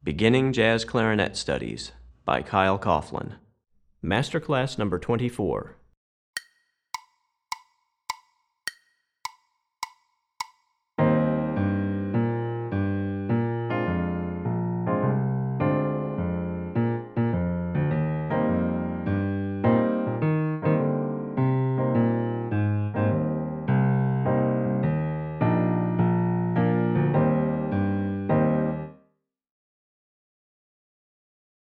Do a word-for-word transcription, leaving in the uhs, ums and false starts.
Beginning Jazz Clarinet Studies by Kyle Coughlin. Masterclass number twenty-four,